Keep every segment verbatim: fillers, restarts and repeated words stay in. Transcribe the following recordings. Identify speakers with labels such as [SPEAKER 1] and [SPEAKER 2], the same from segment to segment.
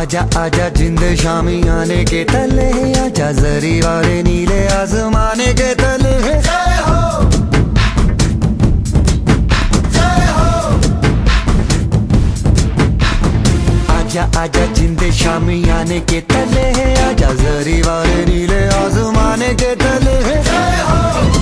[SPEAKER 1] आजा आजा जिंद शामी आने के तले, आजा जरी वाले नीले आसमाने के तले। जय हो जय हो। आजा आजा जिंद शामी आने के तले, आजा जरी वाले नीले आसमाने के तले। जय हो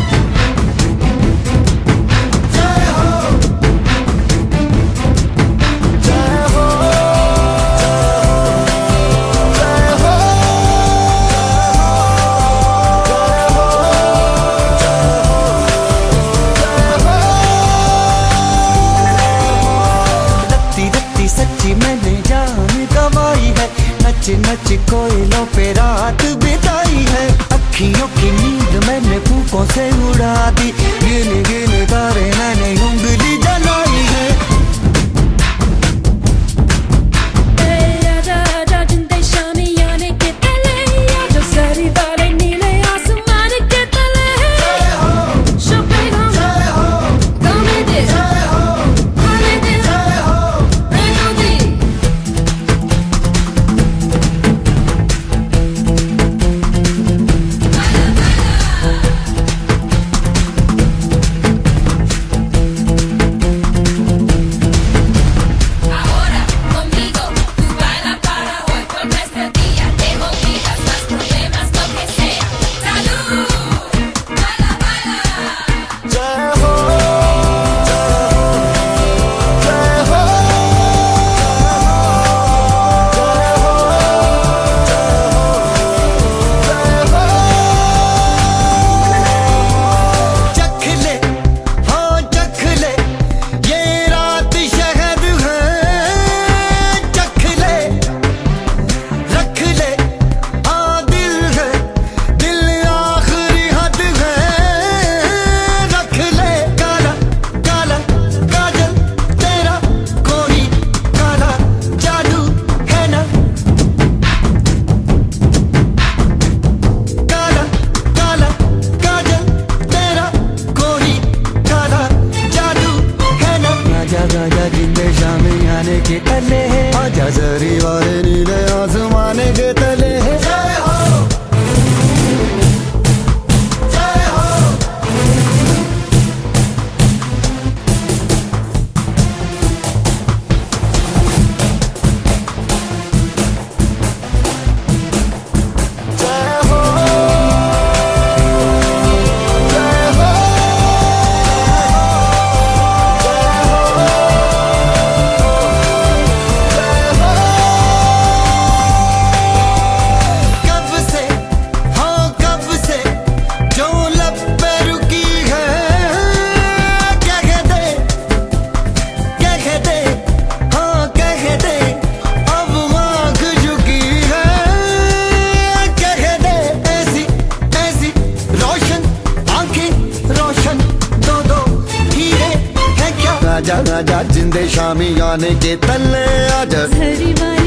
[SPEAKER 1] सच्ची मैंने जान गवाई है, नच नच कोयलों पे रात बिताई है। अखियों की नींद मैंने फूकों से उड़ा दी, गिन गिन तारे मैंने उंगली जलाई है। आजा आजा जिंदे शामी आने के तले, आजा सारी वाले नीले आसमान के तले। जय हो शुक्रिया जय हो गाने दे जय हो गाने दे जय हो। आजा जिंदे शामी आने के तले, आजा जरी वाले नीले आसमाने के तले। जय हो जय हो। जय हो आजा आजा जिंदे शामी आने के तले, आजा